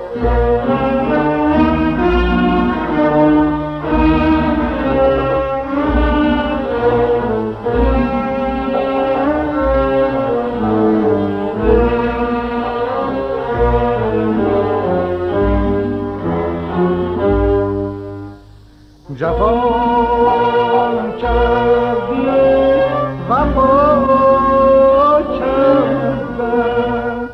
جفا کردی وفا کردم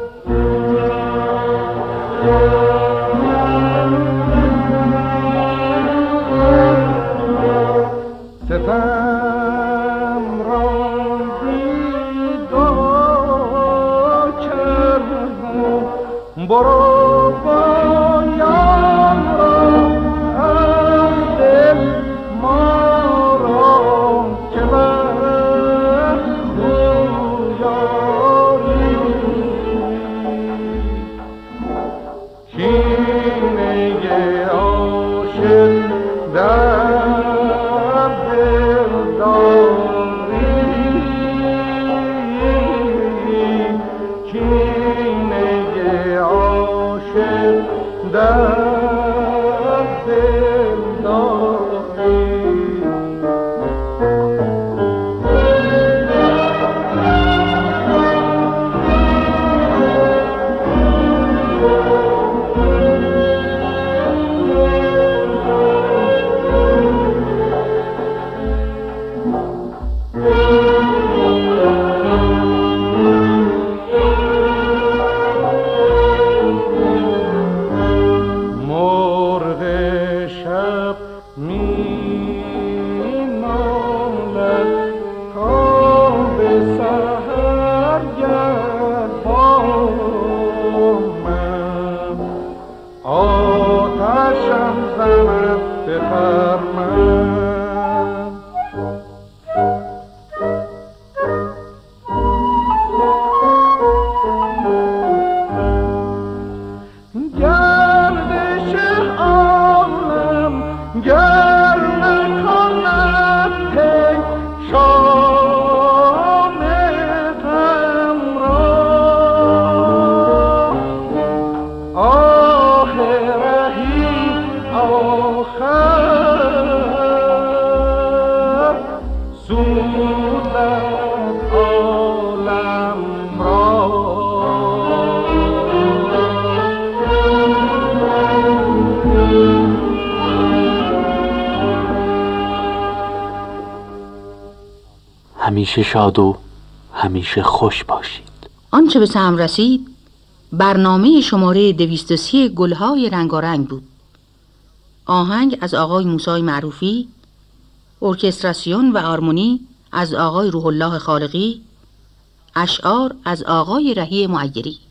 ستم راندی دو کردم برو بایم را از دل ما را که بخت خویاری کینه عاشق در دل داری کینه عاشق در دل داری مرغ شب می نالد تا به سحر گرد با من آتشم زند به خرمن گردش عالم گر نکند پی شام غم را آه رهی آخر سوزد عالم را همیشه شاد و همیشه خوش باشید. آنچه به سهم رسید برنامه شماره 230 گلهای رنگارنگ بود. آهنگ از آقای موسی معروفی، ارکستراسیون و آرمونی از آقای روح الله خالقی، اشعار از آقای رهی معیری.